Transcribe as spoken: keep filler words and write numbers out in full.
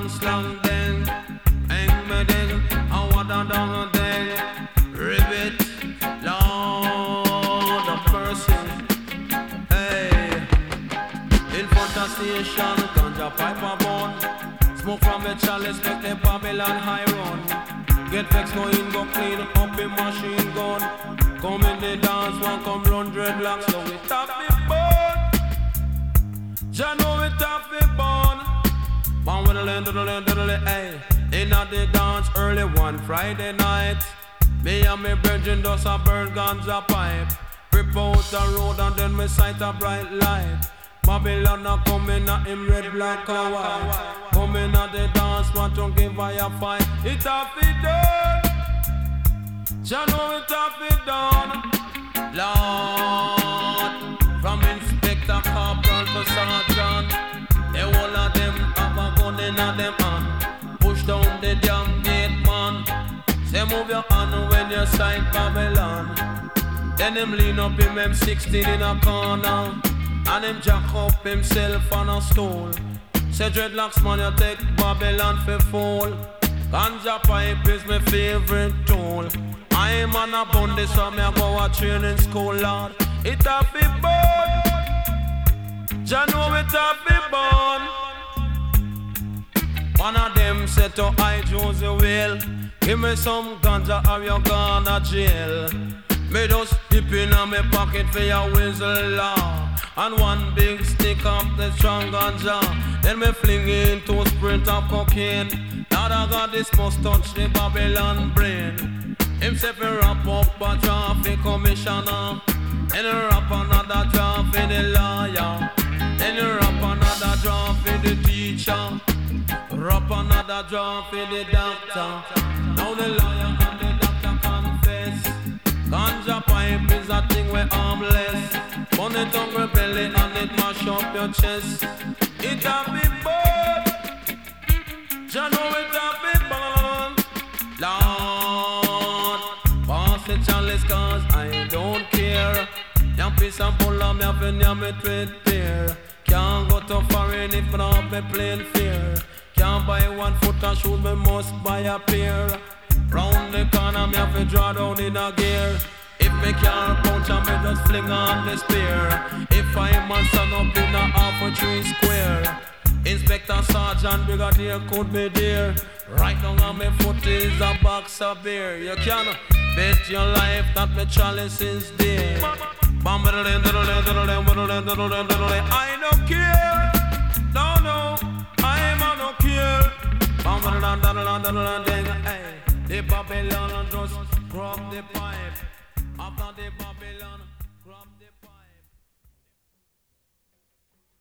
Babylon slang then. Hang me then, I want a down then. Ribbit, Lord of mercy. Hey, in front of station, ganja pipe a bun. Smoke from the chalice, make the Babylon high run. Get vexed, no in go clean up in machine gun. Come in the dance, one come run dreadlocks, so we tap it bun. Jah know we tap it bun. Man with the land, the land, the land, hey. In at the dance early one Friday night. Me and me brethren does a burn ganja pipe. Rip out the road and then me sight a bright light. Babylon a coming at him red, black and white. Coming at the dance, want to give I a fight. It have it done. Jah know it have it done. Lord, from Inspector Corporal to Sergeant, they all of them have a gun in a them hand. Push down the damn gate, man. Say move your hand when you sight Babylon. Then him lean up him M sixteen in a corner, and him jack up himself on a stool. Say dreadlocks man, you take Babylon for fool. Ganja pipe is my favorite tool. I'm on a bundy, so me a go a training school, Lord. It have be born. Jah know it have be born. One of them said to I Josie Will, give me some ganja or you gonna jail. Me just dip in a me pocket for your whistle, Lord. And one big stick of the strong ganja. Then me fling in two sprint of cocaine. Now I got this must touch the Babylon brain. Himself a wrap up a traffic commissioner. And a wrap another draft for the lawyer. Then a wrap another draft for the teacher. Wrap another draft for the doctor. Now the lawyer and the doctor confess. Ganja pipe is a thing we harmless. Burn it on your belly and it mash up your chest. It have been born. Jah know it have been born. Lord, pass the chalice cause I don't care. Yam piece and pull on me up and yam it with fear. Can't go to foreign if not be plain fear. Can't buy one foot and shoes, me must buy a pair. Round the corner me have to draw down in a gear. If me can't punch and me just fling on the spear. If I'm a stand up in a half a tree square. Inspector Sergeant Brigadier could be there. Right down on my foot is a box of beer. You can bet your life that my chalice is there. I don't care. No, no, I'm a no care. Hey, the Babylon just grab the pipe. After the Babylon grab the pipe.